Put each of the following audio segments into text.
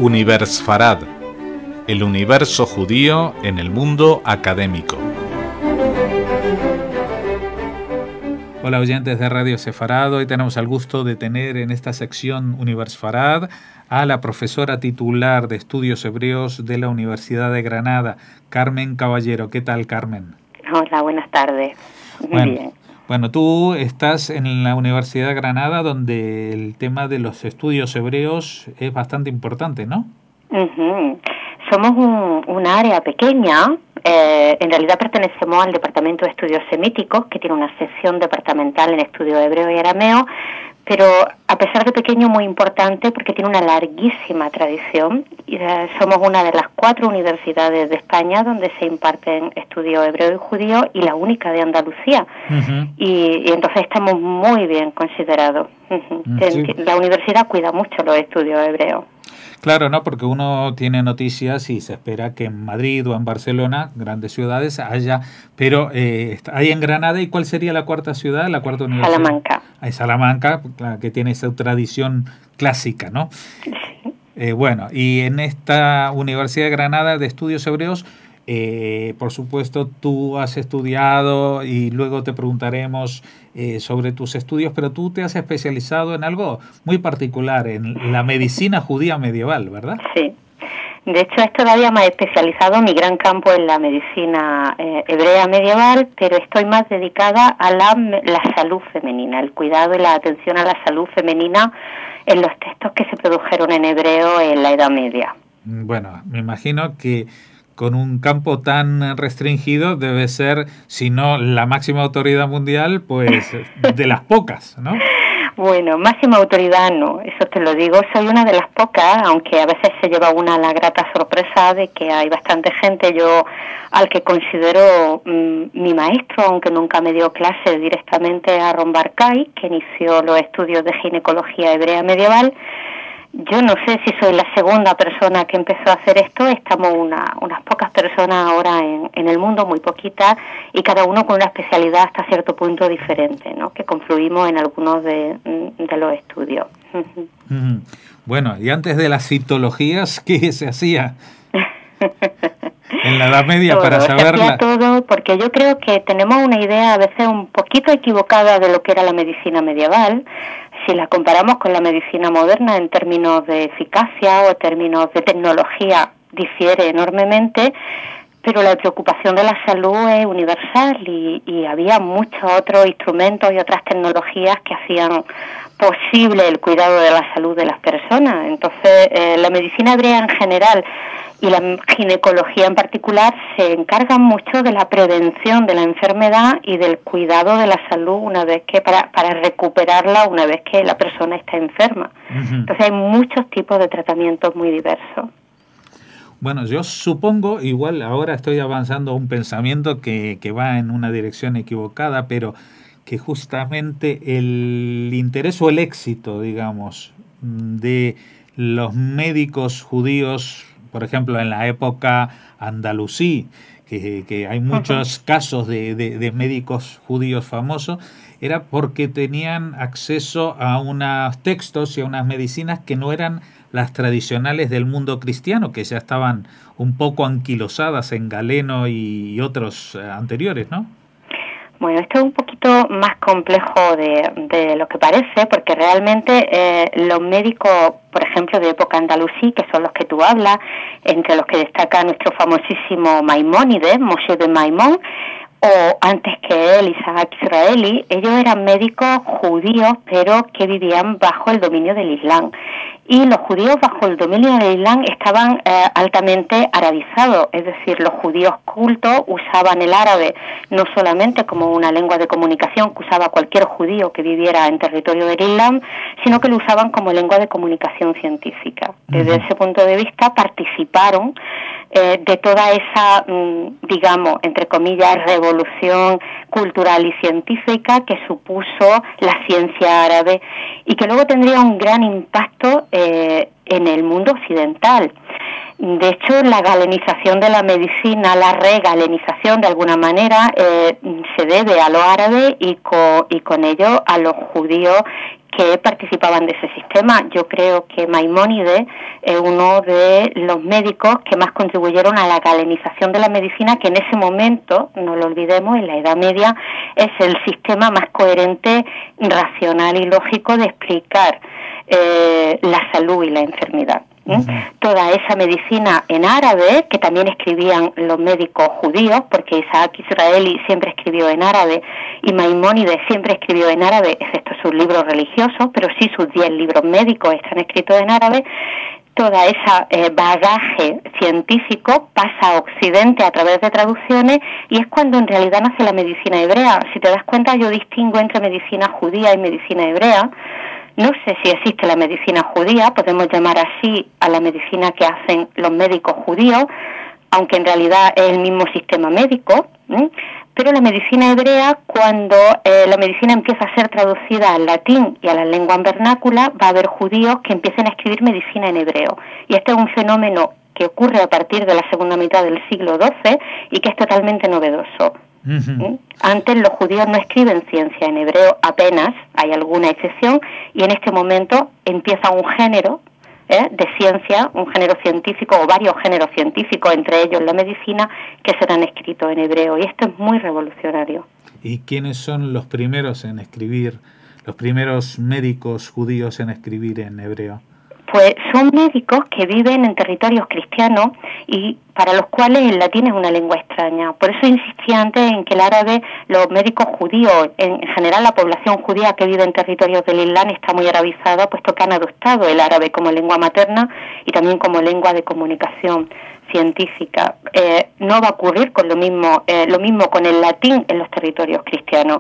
Universfarad, el universo judío en el mundo académico. Hola oyentes de Radio Sefarad, hoy tenemos el gusto de tener en esta sección Universfarad a la profesora titular de Estudios Hebreos de la Universidad de Granada, Carmen Caballero. ¿Qué tal, Carmen? Hola, buenas tardes. Muy bien. Bueno, tú estás en la Universidad de Granada, donde el tema de los estudios hebreos es bastante importante, ¿no? Uh-huh. Somos un área pequeña. En realidad pertenecemos al Departamento de Estudios Semíticos, que tiene una sección departamental en estudios hebreo y arameo, pero a pesar de pequeño, muy importante porque tiene una larguísima tradición. Somos una de las 4 universidades de España donde se imparten estudios hebreo y judío, y la única de Andalucía. Uh-huh. Y entonces estamos muy bien considerados. Uh-huh. Sí. La universidad cuida mucho los estudios hebreos. Claro, ¿no? Porque uno tiene noticias y se espera que en Madrid o en Barcelona, grandes ciudades, haya, pero hay en Granada. ¿Y cuál sería la cuarta ciudad, la cuarta universidad? Salamanca. Hay Salamanca, que tiene esa tradición clásica, ¿no? Sí. Bueno, y en esta Universidad de Granada de Estudios Hebreos, por supuesto, tú has estudiado y luego te preguntaremos sobre tus estudios, pero tú te has especializado en algo muy particular, en la medicina judía medieval, ¿verdad? Sí. De hecho, es todavía más especializado. Mi gran campo es la medicina hebrea medieval, pero estoy más dedicada a la salud femenina, el cuidado y la atención a la salud femenina en los textos que se produjeron en hebreo en la Edad Media. Bueno, me imagino que con un campo tan restringido debe ser, si no la máxima autoridad mundial, pues de las pocas, ¿no? Bueno, máxima autoridad no, eso te lo digo, soy una de las pocas, aunque a veces se lleva una la grata sorpresa de que hay bastante gente. Yo, al que considero mi maestro, aunque nunca me dio clases directamente, a Aaron Barkay, que inició los estudios de ginecología hebrea medieval. Yo no sé si soy la segunda persona que empezó a hacer esto. Estamos unas pocas personas ahora en el mundo, muy poquitas, y cada uno con una especialidad hasta cierto punto diferente, ¿no? Que confluimos en algunos de los estudios. Bueno, y antes de las citologías, ¿qué se hacía en la Edad Media todo, para saberla? Se hacía todo, porque yo creo que tenemos una idea a veces un poquito equivocada de lo que era la medicina medieval. Si la comparamos con la medicina moderna en términos de eficacia o en términos de tecnología, difiere enormemente, pero la preocupación de la salud es universal y había muchos otros instrumentos y otras tecnologías que hacían posible el cuidado de la salud de las personas. Entonces, la medicina hebrea en general y la ginecología en particular se encargan mucho de la prevención de la enfermedad y del cuidado de la salud una vez que para recuperarla una vez que la persona está enferma. Uh-huh. Entonces hay muchos tipos de tratamientos muy diversos. Bueno, yo supongo, igual ahora estoy avanzando a un pensamiento que va en una dirección equivocada, pero que justamente el interés o el éxito, digamos, de los médicos judíos, por ejemplo, en la época andalusí, que hay muchos casos de médicos judíos famosos, era porque tenían acceso a unos textos y a unas medicinas que no eran las tradicionales del mundo cristiano, que ya estaban un poco anquilosadas en Galeno y otros anteriores, ¿no? Bueno, esto es un poquito más complejo de lo que parece, porque realmente los médicos, por ejemplo, de época andalusí, que son los que tú hablas, entre los que destaca nuestro famosísimo Maimónides, Moshe ben Maimón, o antes que él, Isaac Israeli, ellos eran médicos judíos, pero que vivían bajo el dominio del Islam. Y los judíos bajo el dominio del Islam estaban altamente arabizados, es decir, los judíos cultos usaban el árabe no solamente como una lengua de comunicación que usaba cualquier judío que viviera en territorio del Islam, sino que lo usaban como lengua de comunicación científica. Desde ese punto de vista participaron de toda esa, digamos, entre comillas, revolución cultural y científica que supuso la ciencia árabe y que luego tendría un gran impacto en el mundo occidental. De hecho, la galenización de la medicina, la regalenización de alguna manera, se debe a los árabes y con ello a los judíos que participaban de ese sistema. Yo creo que Maimónides es uno de los médicos que más contribuyeron a la galenización de la medicina, que en ese momento, no lo olvidemos, en la Edad Media es el sistema más coherente, racional y lógico de explicar la salud y la enfermedad. Toda esa medicina en árabe, que también escribían los médicos judíos, porque Isaac Israeli siempre escribió en árabe y Maimónides siempre escribió en árabe, excepto sus libros religiosos, pero sí sus 10 libros médicos están escritos en árabe. Toda esa bagaje científico pasa a Occidente a través de traducciones y es cuando en realidad nace la medicina hebrea. Si te das cuenta, yo distingo entre medicina judía y medicina hebrea. No sé si existe la medicina judía, podemos llamar así a la medicina que hacen los médicos judíos, aunque en realidad es el mismo sistema médico, pero la medicina hebrea, cuando la medicina empieza a ser traducida al latín y a las lenguas vernáculas, va a haber judíos que empiecen a escribir medicina en hebreo. Y este es un fenómeno que ocurre a partir de la segunda mitad del siglo XII y que es totalmente novedoso. Antes los judíos no escriben ciencia en hebreo, apenas, hay alguna excepción, y en este momento empieza un género de ciencia, un género científico o varios géneros científicos, entre ellos la medicina, que serán escritos en hebreo, y esto es muy revolucionario. ¿Y quiénes son los primeros en escribir, los primeros médicos judíos en escribir en hebreo? Pues son médicos que viven en territorios cristianos y para los cuales el latín es una lengua extraña. Por eso insistía antes en que el árabe, los médicos judíos, en general la población judía que vive en territorios del Islam está muy arabizada, puesto que han adoptado el árabe como lengua materna y también como lengua de comunicación científica. No va a ocurrir con lo mismo con el latín en los territorios cristianos.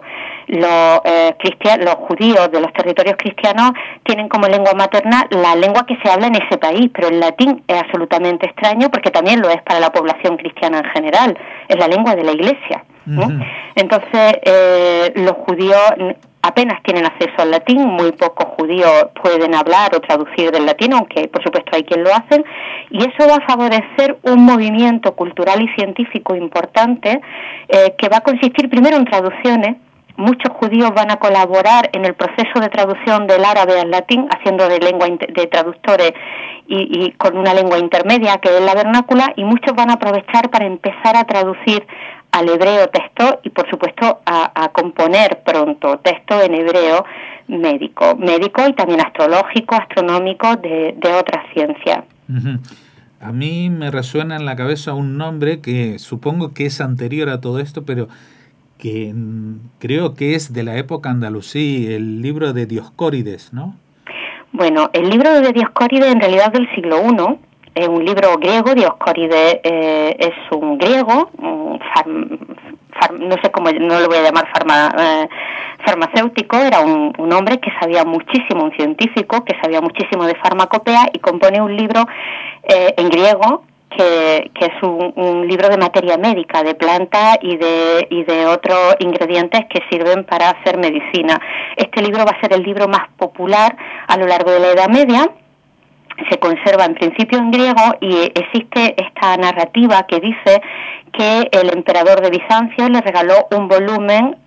Los judíos de los territorios cristianos tienen como lengua materna la lengua que se habla en ese país, pero el latín es absolutamente extraño porque también lo es para la población cristiana en general, es la lengua de la Iglesia. Entonces, los judíos apenas tienen acceso al latín, muy pocos judíos pueden hablar o traducir del latín, aunque por supuesto hay quien lo hacen, y eso va a favorecer un movimiento cultural y científico importante que va a consistir primero en traducciones. Muchos judíos van a colaborar en el proceso de traducción del árabe al latín, haciendo de traductores y con una lengua intermedia que es la vernácula, y muchos van a aprovechar para empezar a traducir al hebreo texto y por supuesto a componer pronto texto en hebreo médico y también astrológico, astronómico, de otras ciencias. A mí me resuena en la cabeza un nombre que supongo que es anterior a todo esto, pero que creo que es de la época andalusí, el libro de Dioscórides, ¿no? Bueno, el libro de Dioscórides en realidad es del siglo I, es un libro griego. Dioscórides es un griego, no sé cómo, no lo voy a llamar farmacéutico, era un hombre que sabía muchísimo, un científico que sabía muchísimo de farmacopea y compone un libro en griego que es un libro de materia médica, de plantas y de otros ingredientes que sirven para hacer medicina. Este libro va a ser el libro más popular a lo largo de la Edad Media. Se conserva en principio en griego y existe esta narrativa que dice que el emperador de Bizancio le regaló un volumen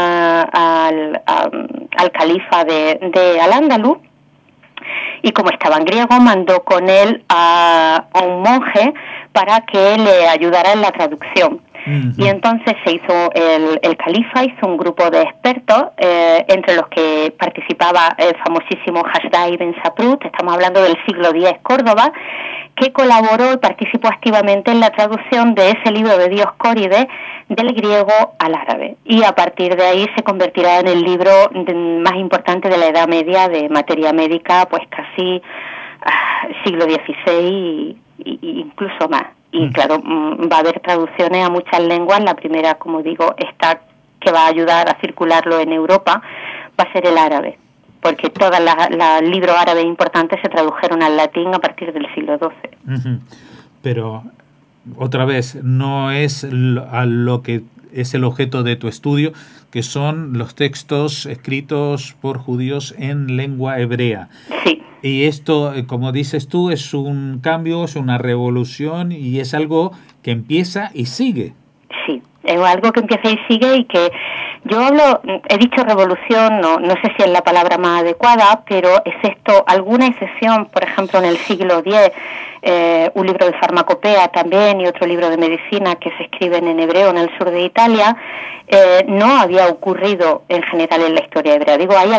al califa de Al-Ándalus, y como estaba en griego mandó con él a un monje para que le ayudara en la traducción. Y entonces se hizo el califa hizo un grupo de expertos, entre los que participaba el famosísimo Hasdai ibn Saprut, estamos hablando del siglo X, Córdoba, que colaboró y participó activamente en la traducción de ese libro de Dioscórides del griego al árabe. Y a partir de ahí se convertirá en el libro más importante de la Edad Media de materia médica, pues casi siglo XVI e incluso más. Y claro, va a haber traducciones a muchas lenguas. La primera, como digo, esta que va a ayudar a circularlo en Europa, va a ser el árabe, porque todos los libros árabes importantes se tradujeron al latín a partir del siglo XII. Pero, otra vez, no es a lo que es el objeto de tu estudio, que son los textos escritos por judíos en lengua hebrea. Sí. Y esto, como dices tú, es un cambio, es una revolución y es algo que empieza y sigue. Sí, es algo que empieza y sigue y que yo he dicho revolución, no sé si es la palabra más adecuada, pero excepto alguna excepción, por ejemplo en el siglo X, un libro de farmacopea también y otro libro de medicina que se escriben en hebreo en el sur de Italia, no había ocurrido en general en la historia hebrea. Digo, hay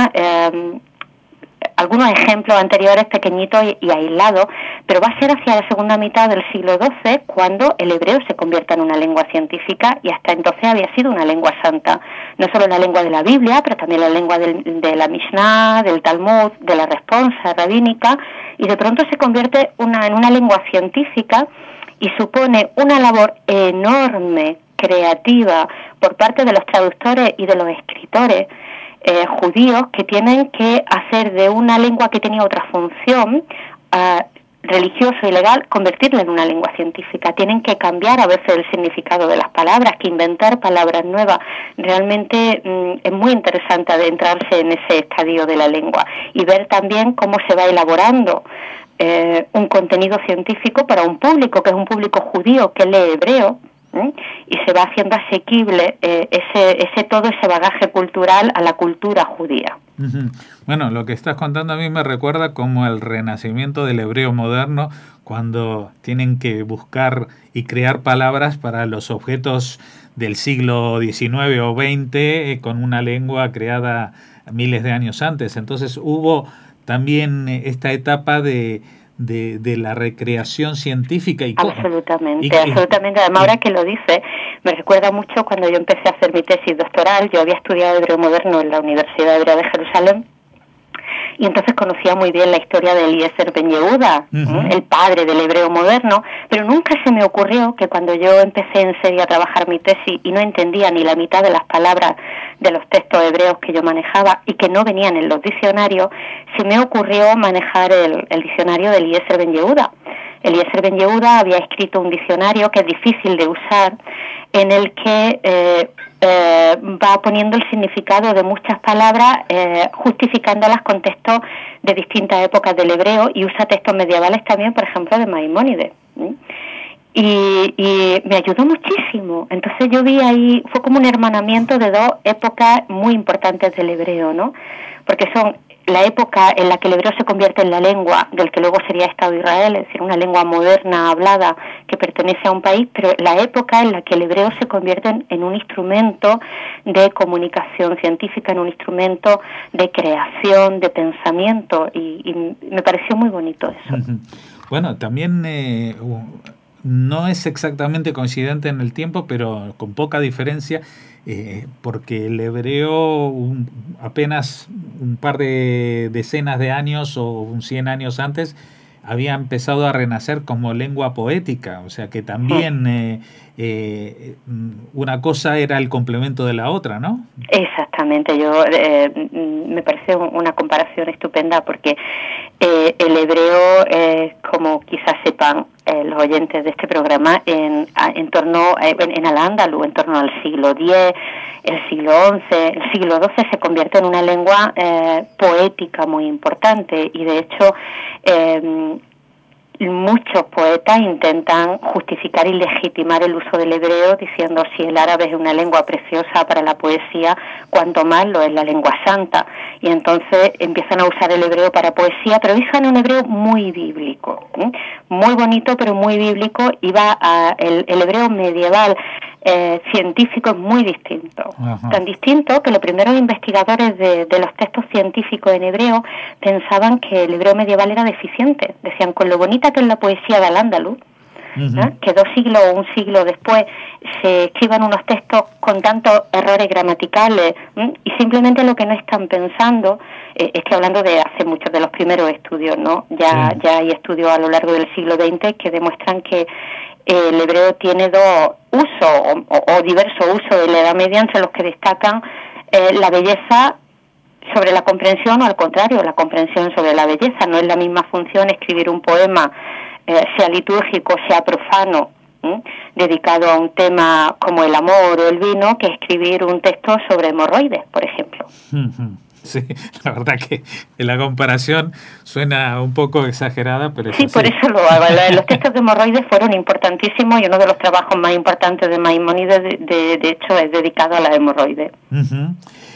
algunos ejemplos anteriores pequeñitos y aislados, pero va a ser hacia la segunda mitad del siglo XII cuando el hebreo se convierta en una lengua científica, y hasta entonces había sido una lengua santa, no solo la lengua de la Biblia, pero también la lengua de la Mishnah, del Talmud, de la responsa rabínica, y de pronto se convierte en una lengua científica y supone una labor enorme, creativa, por parte de los traductores y de los escritores judíos, que tienen que hacer de una lengua que tenía otra función religiosa y legal, convertirla en una lengua científica. Tienen que cambiar a veces el significado de las palabras, que inventar palabras nuevas. Realmente es muy interesante adentrarse en ese estadio de la lengua y ver también cómo se va elaborando un contenido científico para un público que es un público judío que lee hebreo, y se va haciendo asequible todo ese bagaje cultural a la cultura judía. Bueno, lo que estás contando a mí me recuerda como el renacimiento del hebreo moderno, cuando tienen que buscar y crear palabras para los objetos del siglo XIX o XX con una lengua creada miles de años antes. Entonces hubo también esta etapa de la recreación científica. Absolutamente. Además, ahora que lo dice, me recuerda mucho cuando yo empecé a hacer mi tesis doctoral. Yo había estudiado hebreo moderno en la Universidad Hebrea de Jerusalén, y entonces conocía muy bien la historia de Eliezer Ben Yehuda, el padre del hebreo moderno, pero nunca se me ocurrió que cuando yo empecé en serio a trabajar mi tesis y no entendía ni la mitad de las palabras de los textos hebreos que yo manejaba y que no venían en los diccionarios, se me ocurrió manejar el diccionario de Eliezer Ben Yehuda. Eliezer Ben Yehuda había escrito un diccionario que es difícil de usar, en el que va poniendo el significado de muchas palabras, justificándolas con textos de distintas épocas del hebreo, y usa textos medievales también, por ejemplo, de Maimónides. Y me ayudó muchísimo. Entonces yo vi ahí, fue como un hermanamiento de dos épocas muy importantes del hebreo, ¿no? Porque son la época en la que el hebreo se convierte en la lengua del que luego sería Estado de Israel, es decir, una lengua moderna hablada que pertenece a un país, pero la época en la que el hebreo se convierte en un instrumento de comunicación científica, en un instrumento de creación, de pensamiento, y me pareció muy bonito eso. Bueno, también no es exactamente coincidente en el tiempo, pero con poca diferencia, porque el hebreo apenas un par de decenas de años o 100 años antes había empezado a renacer como lengua poética, o sea que también una cosa era el complemento de la otra, ¿no? Exactamente, me parece una comparación estupenda, porque el hebreo, como quizás sepan los oyentes de este programa, en Al-Ándalus, en torno al siglo X, el siglo XI, el siglo XII, se convierte en una lengua poética muy importante, y de hecho muchos poetas intentan justificar y legitimar el uso del hebreo diciendo, si el árabe es una lengua preciosa para la poesía, cuanto más lo es la lengua santa. Y entonces empiezan a usar el hebreo para poesía, pero usan un hebreo muy bíblico, muy bonito, pero muy bíblico, y el hebreo medieval científico es muy distinto. Ajá. Tan distinto que los primeros investigadores de los textos científicos en hebreo pensaban que el hebreo medieval era deficiente. Decían, con lo bonita que es la poesía de Al-Ándalus, que un siglo después se escriban unos textos con tantos errores gramaticales, y simplemente lo que no están pensando, estoy hablando de hace muchos de los primeros estudios, ¿no? Ya hay estudios a lo largo del siglo XX que demuestran que el hebreo tiene dos usos o diversos usos de la Edad Media, entre los que destacan la belleza sobre la comprensión, o al contrario, la comprensión sobre la belleza. No es la misma función escribir un poema, sea litúrgico, sea profano, dedicado a un tema como el amor o el vino, que escribir un texto sobre hemorroides, por ejemplo. Sí, la verdad que la comparación suena un poco exagerada, pero sí, por eso lo hago. Los textos de hemorroides fueron importantísimos y uno de los trabajos más importantes de Maimónides, de hecho, es dedicado a la hemorroides. Uh-huh.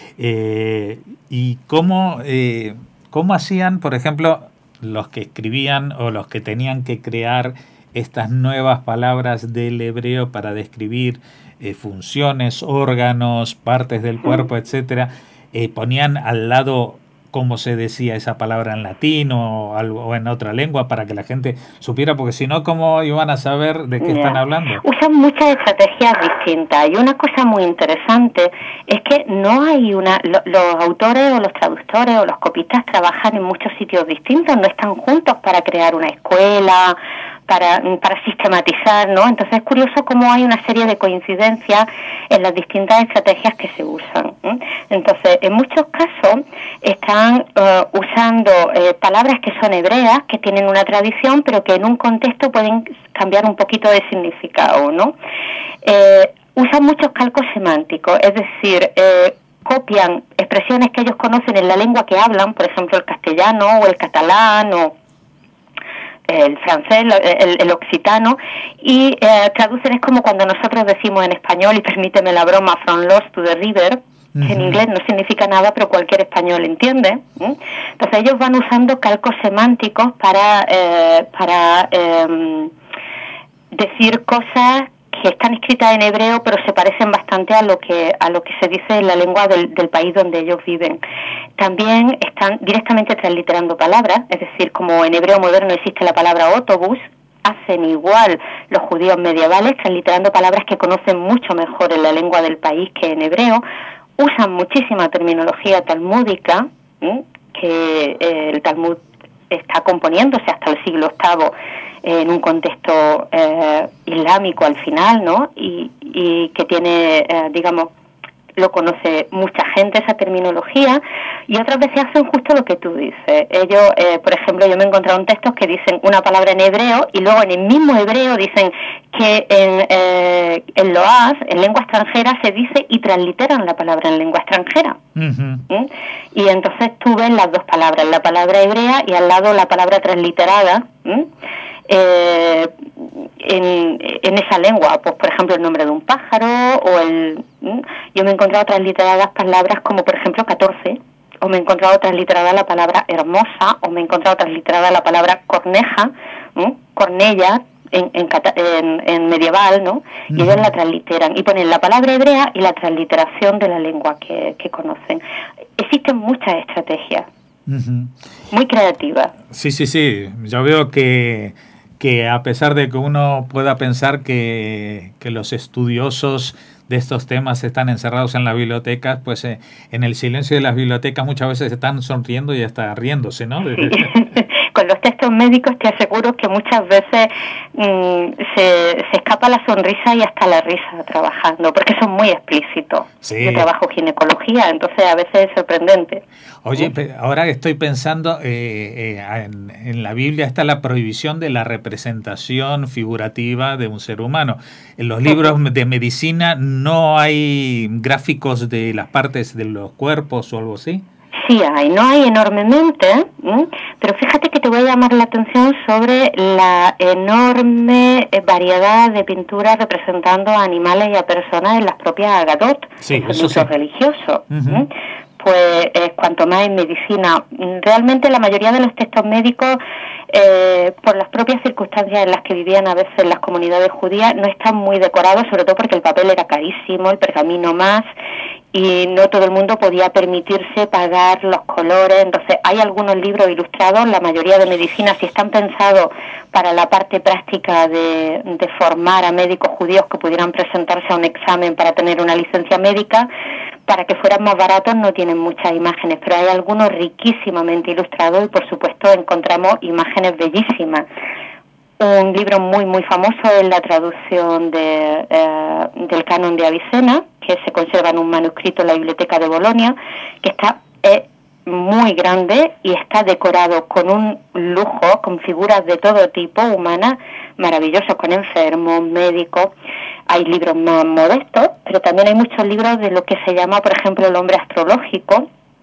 ¿Y cómo hacían, por ejemplo, los que escribían o los que tenían que crear estas nuevas palabras del hebreo para describir funciones, órganos, partes del cuerpo, etcétera? ¿Ponían al lado cómo se decía esa palabra en latín o en otra lengua para que la gente supiera? Porque si no, ¿cómo iban a saber de qué están hablando? Usan muchas estrategias distintas, y una cosa muy interesante es que no hay los autores o los traductores o los copistas trabajan en muchos sitios distintos, no están juntos para crear una escuela, para sistematizar, ¿no? Entonces es curioso cómo hay una serie de coincidencias en las distintas estrategias que se usan. Entonces, en muchos casos están usando palabras que son hebreas, que tienen una tradición, pero que en un contexto pueden cambiar un poquito de significado, ¿no? Usan muchos calcos semánticos, es decir, copian expresiones que ellos conocen en la lengua que hablan, por ejemplo, el castellano o el catalán o el francés, el occitano, y traducen. Es como cuando nosotros decimos en español, y permíteme la broma, from lost to the river, que en inglés no significa nada, pero cualquier español entiende. Entonces ellos van usando calcos semánticos para decir cosas que están escritas en hebreo, pero se parecen bastante a lo que se dice en la lengua del país donde ellos viven. También están directamente transliterando palabras, es decir, como en hebreo moderno existe la palabra autobús, hacen igual los judíos medievales, transliterando palabras que conocen mucho mejor en la lengua del país que en hebreo. Usan muchísima terminología talmúdica, que el Talmud está componiéndose hasta el siglo VIII en un contexto islámico al final, ¿no? Y que tiene, digamos, lo conoce mucha gente esa terminología, y otras veces hacen justo lo que tú dices. Ellos, por ejemplo, yo me he encontrado en textos que dicen una palabra en hebreo y luego en el mismo hebreo dicen que en loaz, en lengua extranjera, se dice y transliteran la palabra en lengua extranjera. Uh-huh. Y entonces tú ves las dos palabras, la palabra hebrea y al lado la palabra transliterada, en esa lengua, pues por ejemplo el nombre de un pájaro yo me he encontrado transliteradas palabras como por ejemplo 14, o me he encontrado transliterada la palabra hermosa, o me he encontrado transliterada la palabra corneja, cornella en medieval, ¿no? Y ellos la transliteran y ponen la palabra hebrea y la transliteración de la lengua que conocen. Existen muchas estrategias. Uh-huh. Muy creativas. Sí. Yo veo que a pesar de que uno pueda pensar que los estudiosos de estos temas están encerrados en las bibliotecas, pues en el silencio de las bibliotecas muchas veces están sonriendo y hasta riéndose, ¿no? Sí. Con los textos médicos te aseguro que muchas veces se escapa la sonrisa y hasta la risa trabajando, porque son muy explícitos. Sí. Yo trabajo ginecología, entonces a veces es sorprendente. Oye, ahora estoy pensando, en la Biblia está la prohibición de la representación figurativa de un ser humano. En los libros de medicina no hay gráficos de las partes de los cuerpos o algo así. Sí hay, no hay enormemente, pero fíjate que te voy a llamar la atención sobre la enorme variedad de pinturas representando a animales y a personas en las propias Agadot, sí, eso sí. Religiosos. Uh-huh. Pues cuanto más en medicina. Realmente la mayoría de los textos médicos, por las propias circunstancias en las que vivían a veces las comunidades judías, no están muy decorados, sobre todo porque el papel era carísimo, el pergamino más, y no todo el mundo podía permitirse pagar los colores. Entonces hay algunos libros ilustrados, la mayoría de medicina, si están pensados para la parte práctica de formar a médicos judíos que pudieran presentarse a un examen para tener una licencia médica, para que fueran más baratos, no tienen muchas imágenes, pero hay algunos riquísimamente ilustrados y por supuesto encontramos imágenes bellísimas. Un libro muy muy famoso es la traducción del Canon de Avicena, que se conserva en un manuscrito en la Biblioteca de Bolonia, que está muy grande y está decorado con un lujo, con figuras de todo tipo, humanas, maravillosos, con enfermos, médicos. Hay libros más modestos, pero también hay muchos libros de lo que se llama, por ejemplo, el hombre astrológico,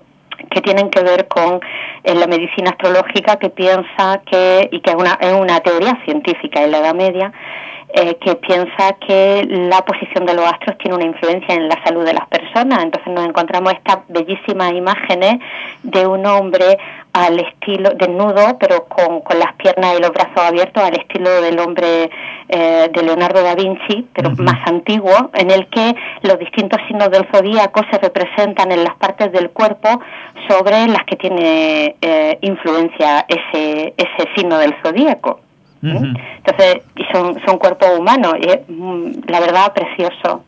que tienen que ver con la medicina astrológica, que piensa que, y que es una teoría científica en la Edad Media, que piensa que la posición de los astros tiene una influencia en la salud de las personas. Entonces nos encontramos estas bellísimas imágenes de un hombre al estilo desnudo, pero con las piernas y los brazos abiertos, al estilo del hombre de Leonardo da Vinci, pero más antiguo, en el que los distintos signos del zodíaco se representan en las partes del cuerpo sobre las que tiene influencia ese signo del zodíaco. Entonces, son cuerpos humanos, y es, la verdad, precioso.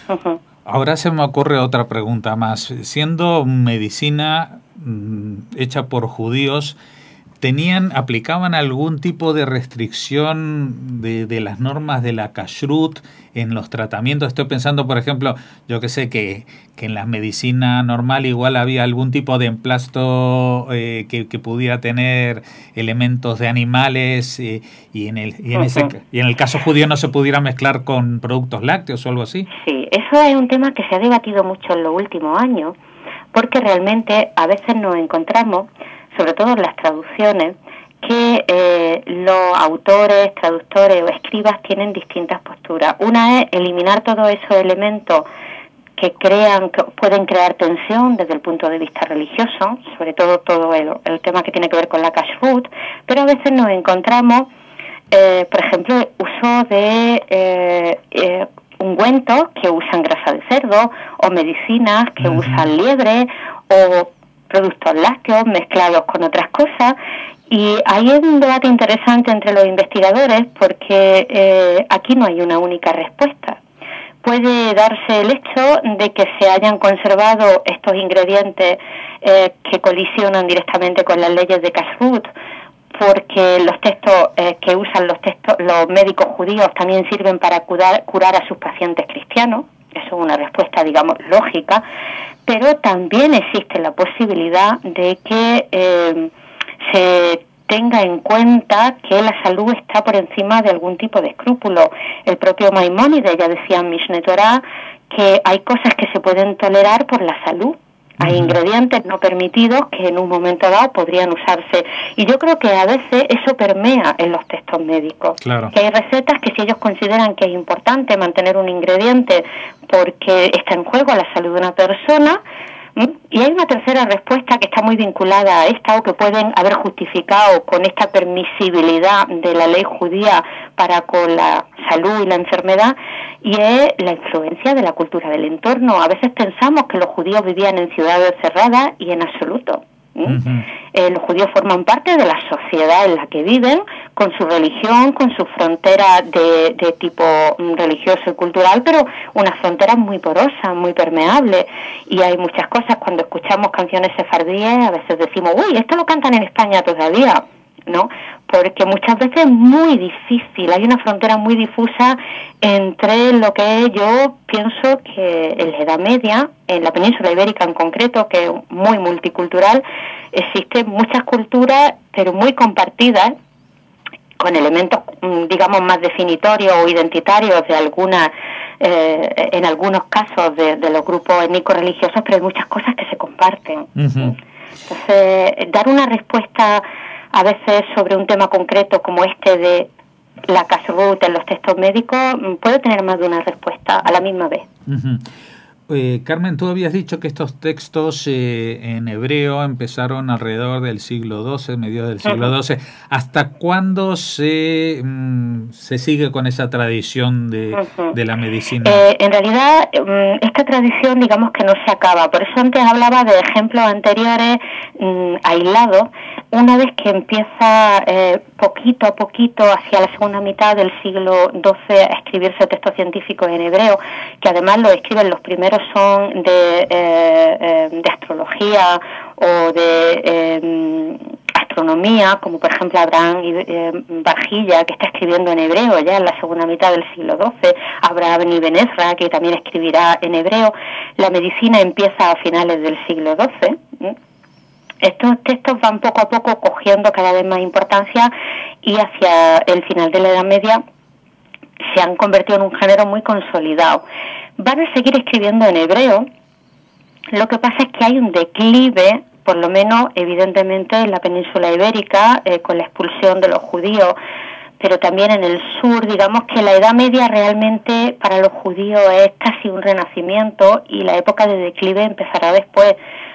Ahora se me ocurre otra pregunta más. Siendo medicina hecha por judíos, ¿aplicaban algún tipo de restricción de las normas de la kashrut en los tratamientos? Estoy pensando, por ejemplo, yo que sé que en la medicina normal igual había algún tipo de emplasto que pudiera tener elementos de animales y en el caso judío no se pudiera mezclar con productos lácteos o algo así. Sí, eso es un tema que se ha debatido mucho en los últimos años, porque realmente a veces nos encontramos, sobre todo en las traducciones, que los autores, traductores o escribas tienen distintas posturas. Una es eliminar todos esos elementos que pueden crear tensión desde el punto de vista religioso, sobre todo el tema que tiene que ver con la kashrut, pero a veces nos encontramos, por ejemplo, el uso de ungüentos que usan grasa de cerdo, o medicinas que usan liebre, o productos lácteos mezclados con otras cosas, y hay un debate interesante entre los investigadores porque aquí no hay una única respuesta. Puede darse el hecho de que se hayan conservado estos ingredientes que colisionan directamente con las leyes de kashrut, porque los textos que usan los médicos judíos también sirven para curar a sus pacientes cristianos. Eso es una respuesta, digamos, lógica, pero también existe la posibilidad de que se tenga en cuenta que la salud está por encima de algún tipo de escrúpulo. El propio Maimónides ya decía en Mishneh Torah que hay cosas que se pueden tolerar por la salud. Hay ingredientes no permitidos que en un momento dado podrían usarse. Y yo creo que a veces eso permea en los textos médicos. Claro. Que hay recetas que si ellos consideran que es importante mantener un ingrediente porque está en juego la salud de una persona. Y hay una tercera respuesta que está muy vinculada a esta, o que pueden haber justificado con esta permisibilidad de la ley judía para con la salud y la enfermedad, y es la influencia de la cultura del entorno. A veces pensamos que los judíos vivían en ciudades cerradas, y en absoluto. Los judíos forman parte de la sociedad en la que viven, con su religión, con su frontera de tipo religioso y cultural, pero una frontera muy porosa, muy permeable. Y hay muchas cosas, cuando escuchamos canciones sefardíes, a veces decimos, uy, esto lo cantan en España todavía, ¿no? Porque muchas veces es muy difícil, hay una frontera muy difusa entre lo que yo pienso que en la Edad Media, en la península ibérica en concreto, que es muy multicultural, existen muchas culturas, pero muy compartidas, con elementos, digamos, más definitorios o identitarios de algunas, en algunos casos de los grupos étnico-religiosos, pero hay muchas cosas que se comparten. Entonces, dar una respuesta a veces sobre un tema concreto como este de la kashrut en los textos médicos puede tener más de una respuesta a la misma vez. Carmen, tú habías dicho que estos textos en hebreo empezaron alrededor del siglo XII, mediados del siglo XII. ¿Hasta cuándo se sigue con esa tradición de la medicina? En realidad, esta tradición, digamos que no se acaba. Por eso antes hablaba de ejemplos anteriores aislados. Una vez que empieza poquito a poquito hacia la segunda mitad del siglo XII a escribirse textos científicos en hebreo, que además lo escriben los primeros son de astrología o de astronomía, como por ejemplo Abraham Barjilla, que está escribiendo en hebreo ya en la segunda mitad del siglo XII, Abraham Ibn Ezra, que también escribirá en hebreo. La medicina empieza a finales del siglo XII. Estos textos van poco a poco cogiendo cada vez más importancia, y hacia el final de la Edad Media se han convertido en un género muy consolidado. Van a seguir escribiendo en hebreo, lo que pasa es que hay un declive por lo menos evidentemente en la península ibérica, con la expulsión de los judíos, pero también en el sur, digamos que la Edad Media realmente para los judíos es casi un renacimiento y la época de declive empezará después.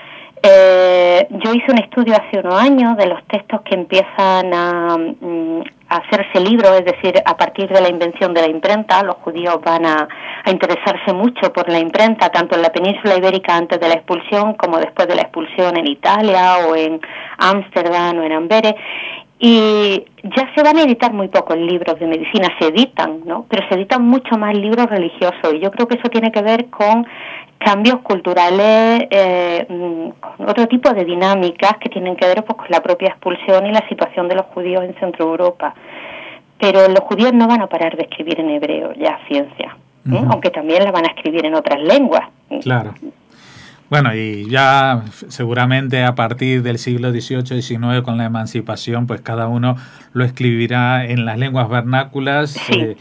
Yo hice un estudio hace unos años de los textos que empiezan a hacerse libros, es decir, a partir de la invención de la imprenta, los judíos van a interesarse mucho por la imprenta, tanto en la península ibérica antes de la expulsión como después de la expulsión en Italia o en Ámsterdam o en Amberes. Y ya se van a editar muy pocos libros de medicina, se editan, ¿no? Pero se editan mucho más libros religiosos y yo creo que eso tiene que ver con cambios culturales, con otro tipo de dinámicas que tienen que ver pues, con la propia expulsión y la situación de los judíos en Centro Europa. Pero los judíos no van a parar de escribir en hebreo, ya ciencia, aunque también la van a escribir en otras lenguas. Claro. Bueno, y ya seguramente a partir del siglo XVIII-XIX con la emancipación, pues cada uno lo escribirá en las lenguas vernáculas. Sí.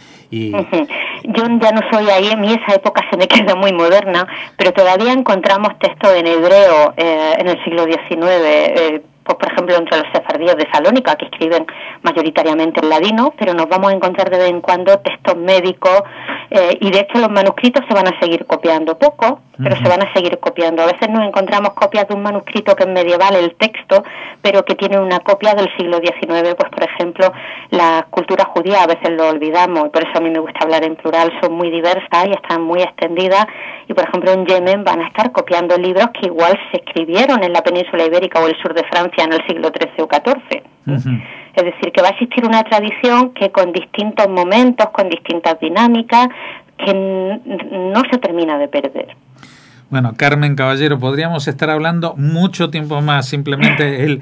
Yo ya no soy ahí, en mí esa época se me queda muy moderna, pero todavía encontramos textos en hebreo en el siglo XIX, pues por ejemplo entre los sefardíes de Salónica, que escriben mayoritariamente en ladino, pero nos vamos a encontrar de vez en cuando textos médicos, y de hecho los manuscritos se van a seguir copiando poco, pero se van a seguir copiando. A veces nos encontramos copias de un manuscrito que es medieval, el texto, pero que tiene una copia del siglo XIX, pues por ejemplo la cultura judía a veces lo olvidamos, y por eso a mí me gusta hablar en plural, son muy diversas y están muy extendidas, y por ejemplo en Yemen van a estar copiando libros que igual se escribieron en la península ibérica o el sur de Francia en el siglo XIII o XIV. Es decir, que va a existir una tradición que con distintos momentos, con distintas dinámicas, que no se termina de perder. Bueno, Carmen Caballero, podríamos estar hablando mucho tiempo más, simplemente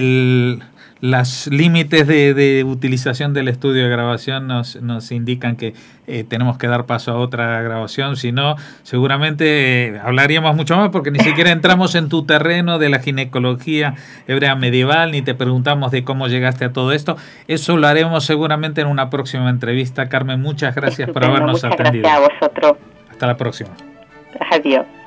los límites de utilización del estudio de grabación nos indican que tenemos que dar paso a otra grabación, si no, seguramente hablaríamos mucho más porque ni siquiera entramos en tu terreno de la ginecología hebrea medieval, ni te preguntamos de cómo llegaste a todo esto. Eso lo haremos seguramente en una próxima entrevista. Carmen, muchas gracias por habernos atendido. Gracias a vosotros. Hasta la próxima. Adiós.